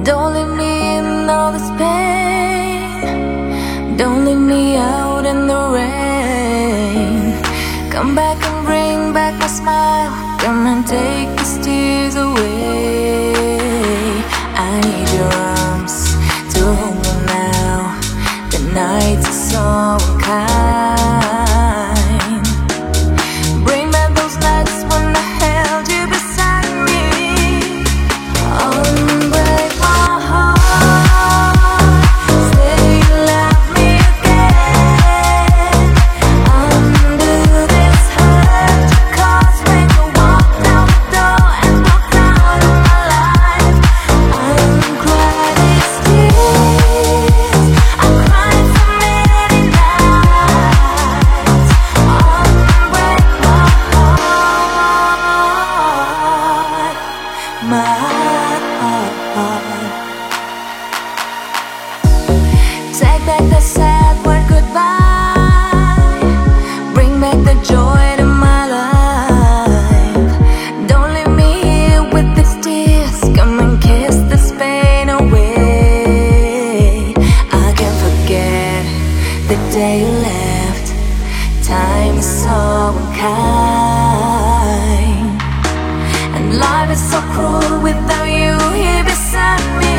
Don't leave me in all this pain. Don't leave me out in the rain. Come back and bring back my smile. Come and take these tears away. I need your arms to hold me now. The nights are so unkind. Bring back those nights when I held you beside me. Unbreak my heart. Say you love me again. Undo this hurt you caused when you walked out the door and walked out of my life. Uncry these tears. I cried for many nights. Unbreak my heart. My heart. Take back the sad word goodbye. Bring back the joy to my life. Don't leave me here with these tears. Come and kiss this pain away. I can't forget the day you left. Time is so unkind. And life is so cruel without you here beside me.